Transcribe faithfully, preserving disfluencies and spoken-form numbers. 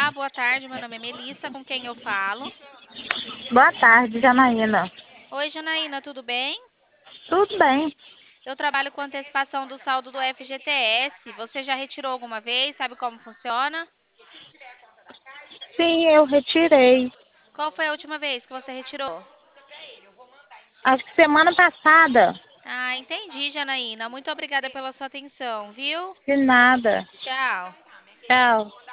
Olá, boa tarde. Meu nome é Melissa, com quem eu falo? Boa tarde, Janaína. Oi, Janaína, tudo bem? Tudo bem? Eu trabalho com antecipação do saldo do F G T S. Você já retirou alguma vez? Sabe como funciona? Sim, eu retirei. Qual foi a última vez que você retirou? Acho que semana passada. Ah, entendi, Janaína. Muito obrigada pela sua atenção, viu? De nada. Tchau. Tchau.